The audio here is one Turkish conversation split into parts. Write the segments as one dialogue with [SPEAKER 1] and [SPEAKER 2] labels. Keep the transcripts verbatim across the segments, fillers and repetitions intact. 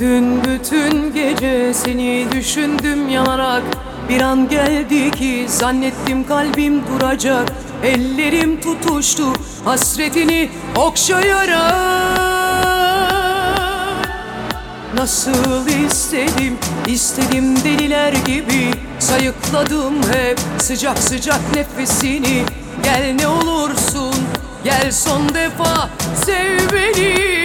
[SPEAKER 1] Dün bütün gece seni düşündüm yanarak. Bir an geldi ki zannettim kalbim duracak. Ellerim tutuştu hasretini okşayarak. Nasıl istedim, istedim deliler gibi. Sayıkladım hep sıcak sıcak nefesini. Gel ne olursun, gel son defa sev beni.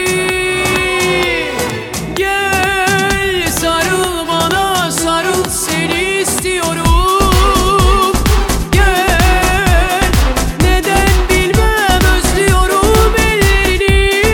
[SPEAKER 1] Gel sarıl bana, sarıl, seni istiyorum. Gel, neden bilmem özlüyorum ellerini.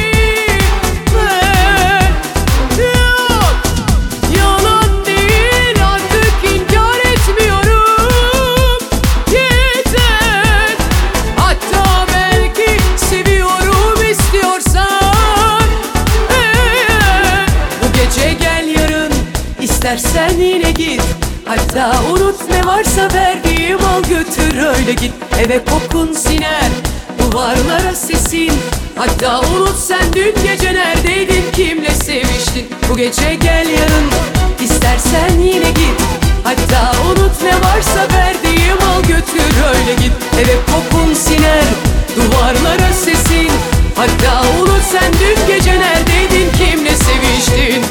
[SPEAKER 1] Ben, yok, yalan değil artık inkar etmiyorum. Yeter, hatta belki seviyorum istiyorsan. Eğer bu gece gel, yarın istersen yine git. Hatta unut ne varsa verdiğim, al götür öyle git. Eve kokun siner, duvarlara sesin. Hatta unut sen dün gece neredeydin, kimle seviştin. Bu gece gel, yarın istersen yine git. Hatta unut ne varsa verdiğim, al götür öyle git. Eve kokun siner, duvarlara sesin. Hatta unut sen dün gece neredeydin, kimle seviştin.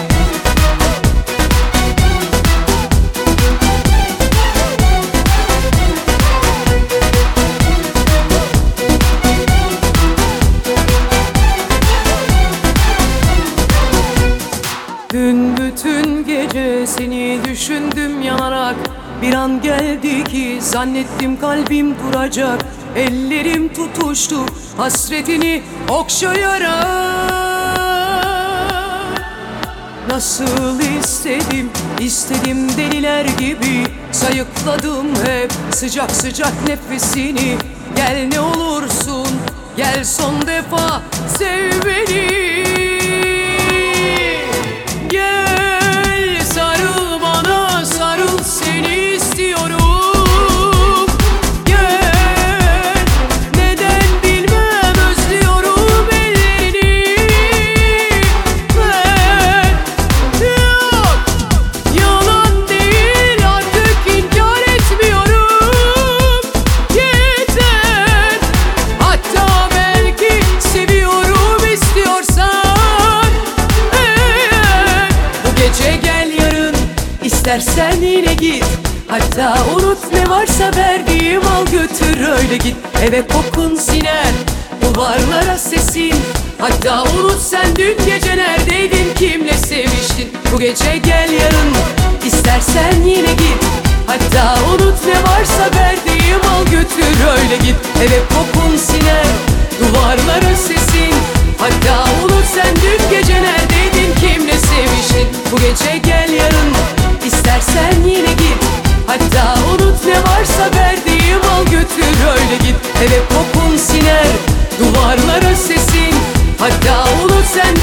[SPEAKER 1] Dün bütün gece seni düşündüm yanarak. Bir an geldi ki zannettim kalbim duracak. Ellerim tutuştu hasretini okşayarak. Nasıl istedim, istedim deliler gibi. Sayıkladım hep sıcak sıcak nefesini. Gel ne olursun, gel son defa sev beni. İstersen yine git. Hatta unut ne varsa verdiğim, al götür öyle git. Eve kokun siner, duvarlara sesin. Hatta unut sen dün gece neredeydin, kimle seviştin. Bu gece gel, yarın istersen yine git. Hatta unut ne varsa verdiğim, al götür öyle git. Eve kokun siner, duvarlara sesin. Hatta unut sen dün gece neredeydin, kimle seviştin. Bu gece gel, yarın İstersen yine git. Hatta unut ne varsa verdiğim, al götür öyle git. Eve kokun siner, duvarlara sesin. Hatta unut sen